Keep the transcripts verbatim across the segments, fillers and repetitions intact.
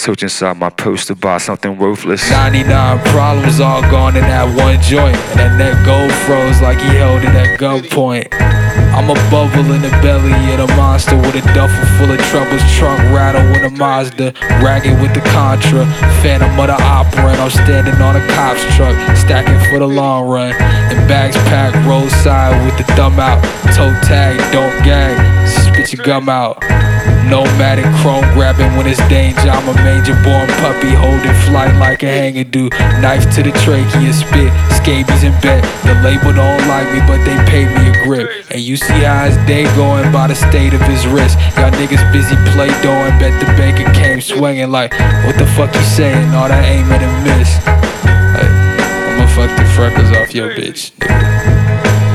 Search inside my purse to buy something worthless. ninety-nine problems all gone in that one joint, and that neck gold froze like he held it at gunpoint. I'm a bubble in the belly of the monster, with a duffel full of troubles, trunk rattle with a Mazda, ragged with the Contra, Phantom of the Opera, and I'm standing on a cop's truck, stacking for the long run, and bags packed roadside with the thumb out, toe tag, don't gag, spit your gum out. Nomadic chrome grabbing when it's danger. I'm a major born puppy holding flight like a hanger do. Knife to the trachea, spit, scabies and bet. The label don't like me, but they pay me a grip. And you see how his day going by the state of his wrist. Y'all niggas busy play doing, bet the banker came swinging like, what the fuck you saying? All that aim and a miss. Like, I'ma fuck the freckles off your bitch, nigga.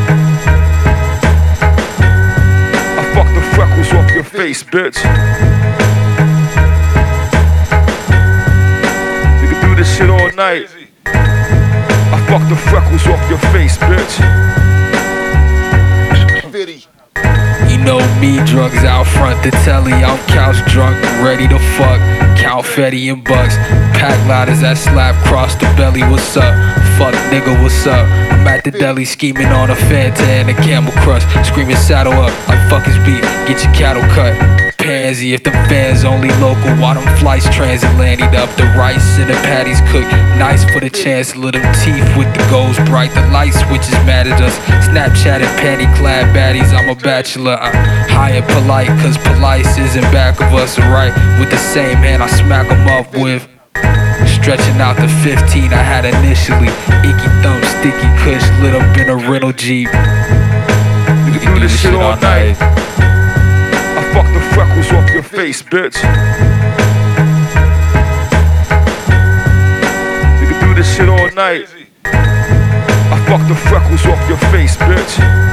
Fuck the freckles off your face, bitch. We can do this shit all night. I fuck the freckles off your face, bitch. You know me, drugs out front, the telly, I'm couch drunk, ready to fuck, count Fetty and bucks, pack lighters that slap cross the belly, what's up, fuck nigga, what's up, I'm at the deli scheming on a Fanta and a Camel Crush, screaming saddle up, like fuck his beat, get your cattle cut, pansy if the fans only local, while them flights transatlantic up, the rice and the patties cooked, nice for the chancellor, them teeth with the golds bright, the light switches mad at us, Snapchat and panty clad baddies, I'm a bachelor, I'm high and polite, cause police isn't back of us, right, with the same hand I smack them up with, stretching out the fifteen I had initially, icky thumb, sticky kush, lit up in a rental Jeep, we can do this shit all night. I fuck the freckles off your face, bitch. We can do this shit all night. I fuck the freckles off your face, bitch.